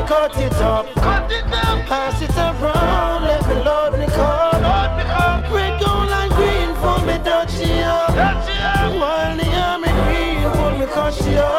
cut it up. Pass it around, let me load me cup. Red, gold and green for me touch it up. While the army green for me cut it up.